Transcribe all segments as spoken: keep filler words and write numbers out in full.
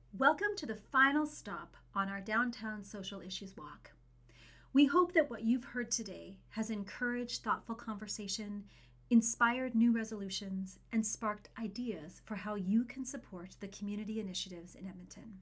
Welcome to the final stop on our Downtown Social Issues Walk. We hope that what you've heard today has encouraged thoughtful conversation, inspired new resolutions, and sparked ideas for how you can support the community initiatives in Edmonton.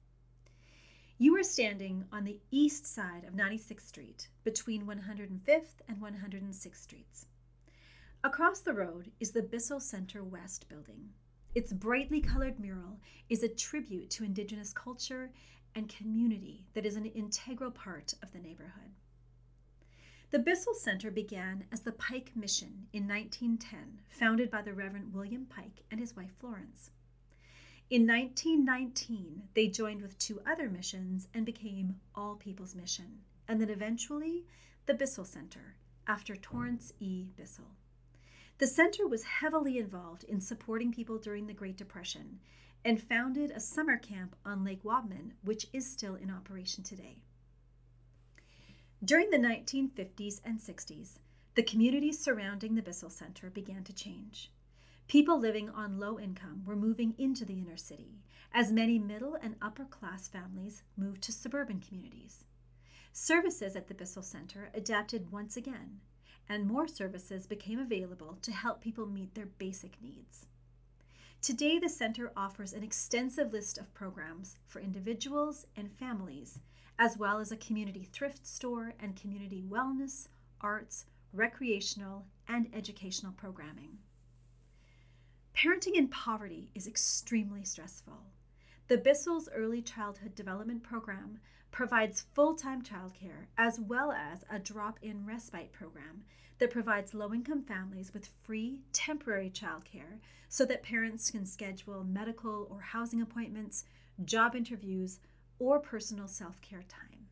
You are standing on the east side of ninety-sixth Street between one hundred fifth and one hundred sixth Streets. Across the road is the Bissell Centre West building. Its brightly colored mural is a tribute to Indigenous culture and community that is an integral part of the neighborhood. The Bissell Centre began as the Pike Mission in nineteen ten, founded by the Reverend William Pike and his wife Florence. In nineteen nineteen, they joined with two other missions and became All People's Mission, and then eventually the Bissell Centre, after Torrance E. Bissell. The center was heavily involved in supporting people during the Great Depression and founded a summer camp on Lake Wabman, which is still in operation today. During the nineteen fifties and sixties, the communities surrounding the Bissell Centre began to change. People living on low income were moving into the inner city, as many middle and upper class families moved to suburban communities. Services at the Bissell Centre adapted once again, and more services became available to help people meet their basic needs. Today, the center offers an extensive list of programs for individuals and families, as well as a community thrift store and community wellness, arts, recreational, and educational programming. Parenting in poverty is extremely stressful. The Bissell's Early Childhood Development Program provides full-time childcare as well as a drop-in respite program that provides low-income families with free temporary childcare so that parents can schedule medical or housing appointments, job interviews, or personal self-care time.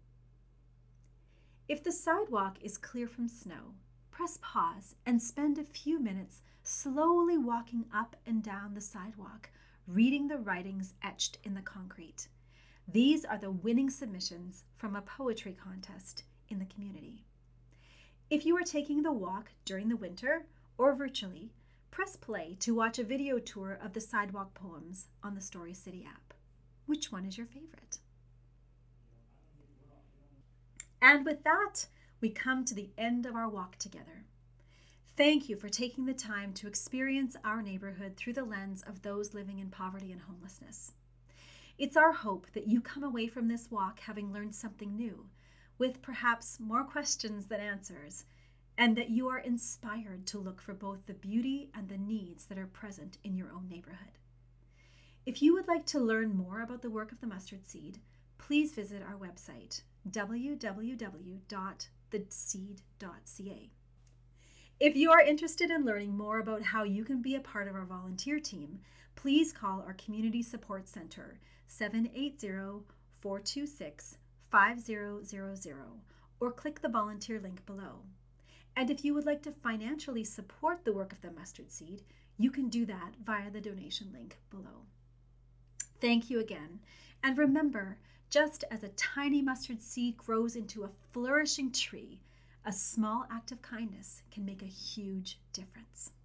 If the sidewalk is clear from snow, press pause and spend a few minutes slowly walking up and down the sidewalk, reading the writings etched in the concrete. These are the winning submissions from a poetry contest in the community. If you are taking the walk during the winter or virtually, press play to watch a video tour of the sidewalk poems on the Story City app. Which one is your favorite? And with that, we come to the end of our walk together. Thank you for taking the time to experience our neighborhood through the lens of those living in poverty and homelessness. It's our hope that you come away from this walk having learned something new, with perhaps more questions than answers, and that you are inspired to look for both the beauty and the needs that are present in your own neighborhood. If you would like to learn more about the work of the Mustard Seed, please visit our website, w w w dot the seed dot c a. If you are interested in learning more about how you can be a part of our volunteer team, please call our Community Support Center, seven eight zero, four two six, five zero zero zero, or click the volunteer link below. And if you would like to financially support the work of the Mustard Seed, you can do that via the donation link below. Thank you again. And remember, just as a tiny mustard seed grows into a flourishing tree, a small act of kindness can make a huge difference.